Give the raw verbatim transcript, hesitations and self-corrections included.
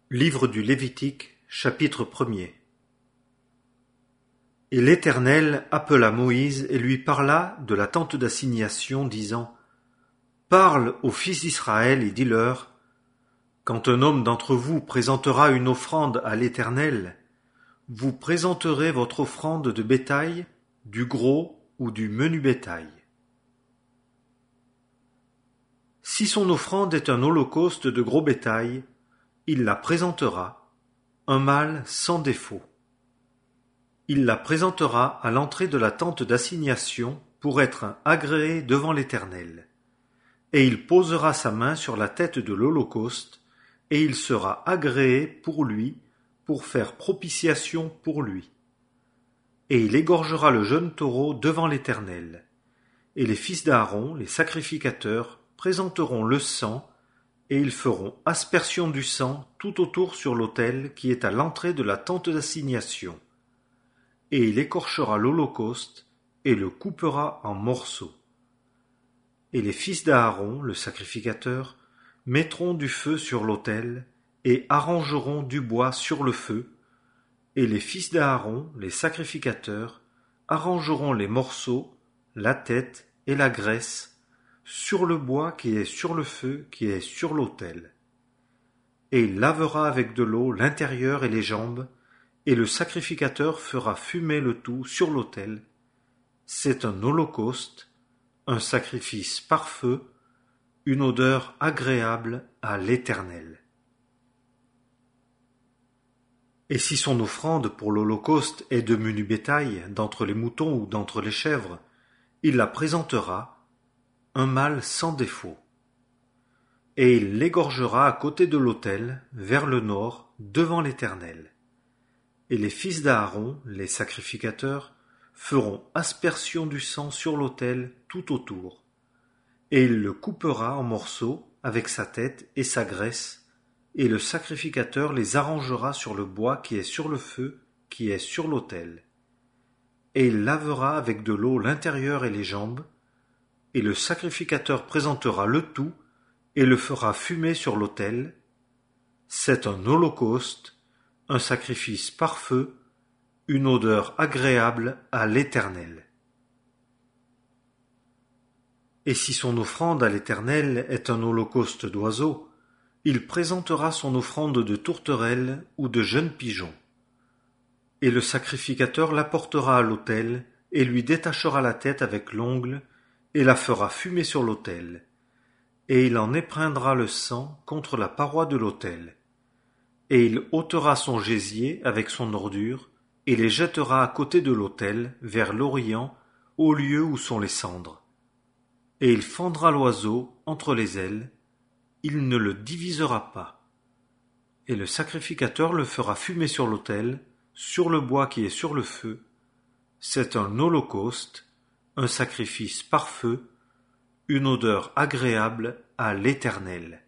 Livre du Lévitique, chapitre premier. Et l'Éternel appela Moïse et lui parla de la tente d'assignation, disant : Parle aux fils d'Israël et dis-leur : Quand un homme d'entre vous présentera une offrande à l'Éternel, vous présenterez votre offrande de bétail, du gros ou du menu bétail. Si son offrande est un holocauste de gros bétail, il la présentera, un mâle sans défaut. Il la présentera à l'entrée de la tente d'assignation pour être agréé devant l'Éternel. Et il posera sa main sur la tête de l'holocauste, et il sera agréé pour lui, pour faire propitiation pour lui. Et il égorgera le jeune taureau devant l'Éternel. Et les fils d'Aaron, les sacrificateurs, présenteront le sang, et ils feront aspersion du sang tout autour sur l'autel qui est à l'entrée de la tente d'assignation. Et il écorchera l'holocauste, et le coupera en morceaux. Et les fils d'Aaron, le sacrificateur, mettront du feu sur l'autel, et arrangeront du bois sur le feu, et les fils d'Aaron, les sacrificateurs, arrangeront les morceaux, la tête et la graisse, sur le bois qui est sur le feu qui est sur l'autel. Et il lavera avec de l'eau l'intérieur et les jambes, et le sacrificateur fera fumer le tout sur l'autel. C'est un holocauste, un sacrifice par feu, une odeur agréable à l'Éternel. Et si son offrande pour l'holocauste est de menu bétail, d'entre les moutons ou d'entre les chèvres, il la présentera, un mâle sans défaut. Et il l'égorgera à côté de l'autel, vers le nord, devant l'Éternel. Et les fils d'Aaron, les sacrificateurs, feront aspersion du sang sur l'autel tout autour. Et il le coupera en morceaux avec sa tête et sa graisse, et le sacrificateur les arrangera sur le bois qui est sur le feu, qui est sur l'autel. Et il lavera avec de l'eau l'intérieur et les jambes, et le sacrificateur présentera le tout et le fera fumer sur l'autel. C'est un holocauste, un sacrifice par feu, une odeur agréable à l'Éternel. Et si son offrande à l'Éternel est un holocauste d'oiseaux, il présentera son offrande de tourterelle ou de jeunes pigeons. Et le sacrificateur l'apportera à l'autel et lui détachera la tête avec l'ongle et la fera fumer sur l'autel, et il en épreindra le sang contre la paroi de l'autel. Et il ôtera son gésier avec son ordure, et les jettera à côté de l'autel, vers l'Orient, au lieu où sont les cendres. Et il fendra l'oiseau entre les ailes, il ne le divisera pas. Et le sacrificateur le fera fumer sur l'autel, sur le bois qui est sur le feu. C'est un holocauste, un sacrifice par feu, une odeur agréable à l'Éternel.